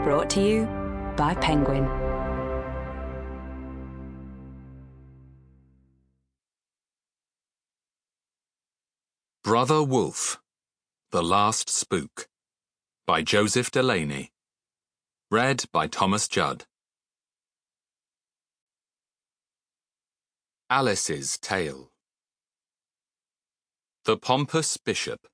Brought to you by Penguin. Brother Wolf, The Last Spook, by Joseph Delaney. Read by Thomas Judd. Alice's Tale. The Pompous Bishop.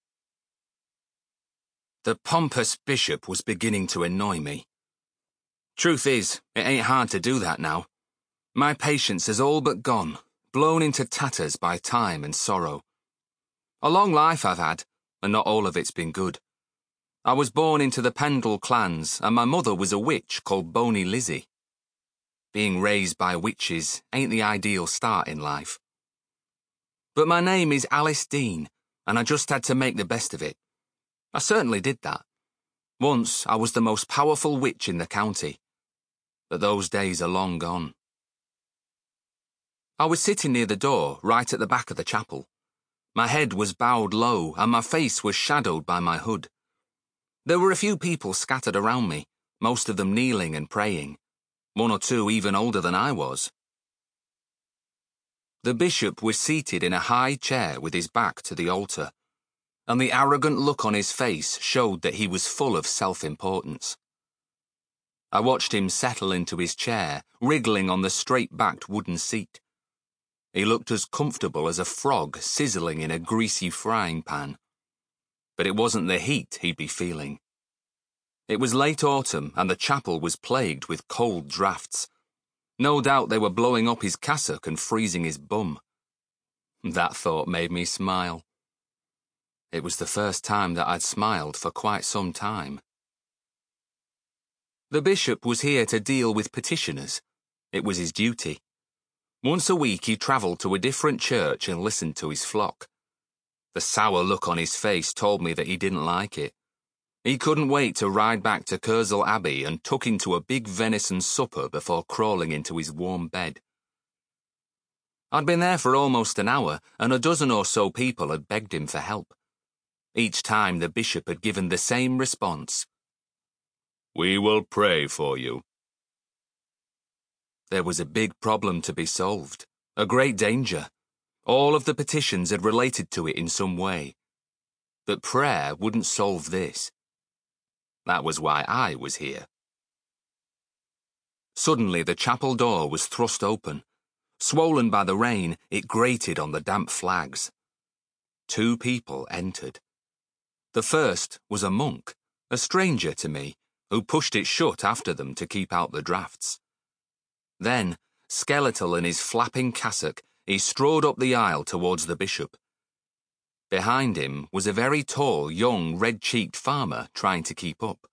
The pompous bishop was beginning to annoy me. Truth is, it ain't hard to do that now. My patience has all but gone, blown into tatters by time and sorrow. A long life I've had, and not all of it's been good. I was born into the Pendle clans, and my mother was a witch called Bony Lizzie. Being raised by witches ain't the ideal start in life. But my name is Alice Dean, and I just had to make the best of it. I certainly did that. Once I was the most powerful witch in the county. But those days are long gone. I was sitting near the door, right at the back of the chapel. My head was bowed low, and my face was shadowed by my hood. There were a few people scattered around me, most of them kneeling and praying. One or two even older than I was. The bishop was seated in a high chair with his back to the altar, and the arrogant look on his face showed that he was full of self-importance. I watched him settle into his chair, wriggling on the straight-backed wooden seat. He looked as comfortable as a frog sizzling in a greasy frying pan. But it wasn't the heat he'd be feeling. It was late autumn, and the chapel was plagued with cold drafts. No doubt they were blowing up his cassock and freezing his bum. That thought made me smile. It was the first time that I'd smiled for quite some time. The bishop was here to deal with petitioners. It was his duty. Once a week he travelled to a different church and listened to his flock. The sour look on his face told me that he didn't like it. He couldn't wait to ride back to Kersal Abbey and tuck into a big venison supper before crawling into his warm bed. I'd been there for almost an hour, and a dozen or so people had begged him for help. Each time the bishop had given the same response. "We will pray for you." There was a big problem to be solved, a great danger. All of the petitions had related to it in some way. But prayer wouldn't solve this. That was why I was here. Suddenly the chapel door was thrust open. Swollen by the rain, it grated on the damp flags. 2 people entered. The first was a monk, a stranger to me, who pushed it shut after them to keep out the drafts. Then, skeletal in his flapping cassock, he strode up the aisle towards the bishop. Behind him was a very tall, young, red-cheeked farmer trying to keep up.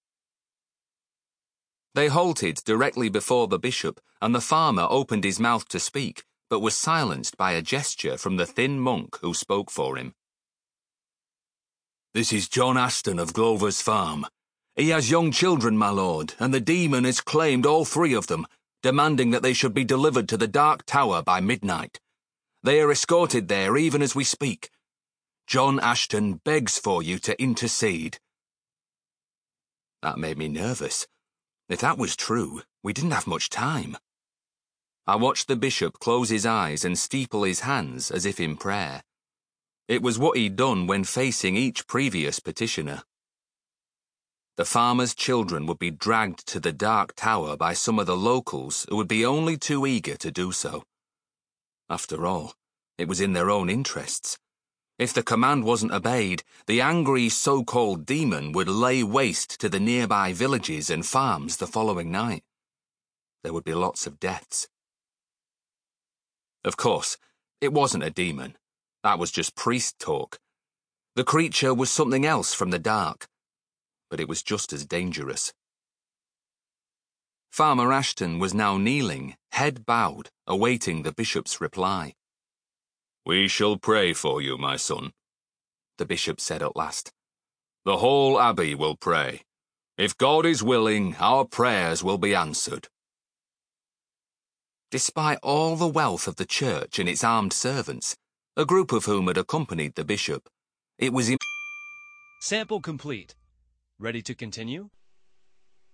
They halted directly before the bishop, and the farmer opened his mouth to speak, but was silenced by a gesture from the thin monk who spoke for him. "This is John Ashton of Glover's Farm. He has young children, my lord, and the demon has claimed all 3 of them, demanding that they should be delivered to the Dark Tower by midnight. They are escorted there even as we speak. John Ashton begs for you to intercede." That made me nervous. If that was true, we didn't have much time. I watched the bishop close his eyes and steeple his hands as if in prayer. It was what he'd done when facing each previous petitioner. The farmer's children would be dragged to the Dark Tower by some of the locals who would be only too eager to do so. After all, it was in their own interests. If the command wasn't obeyed, the angry so-called demon would lay waste to the nearby villages and farms the following night. There would be lots of deaths. Of course, it wasn't a demon. That was just priest talk. The creature was something else from the dark, but it was just as dangerous. Farmer Ashton was now kneeling, head bowed, awaiting the bishop's reply. "We shall pray for you, my son," the bishop said at last. "The whole abbey will pray. If God is willing, our prayers will be answered." Despite all the wealth of the church and its armed servants, a group of whom had accompanied the bishop, it was Sample complete. Ready to continue?